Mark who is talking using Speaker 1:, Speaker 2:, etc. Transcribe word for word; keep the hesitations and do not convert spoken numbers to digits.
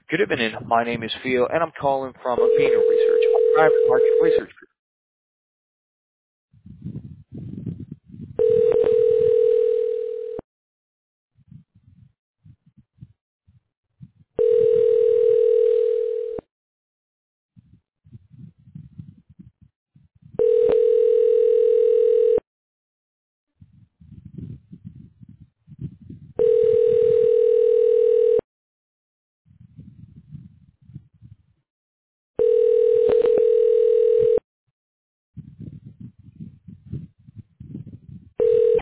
Speaker 1: Good evening. My name is Theo, and I'm calling from Opinion Research, a private market research group.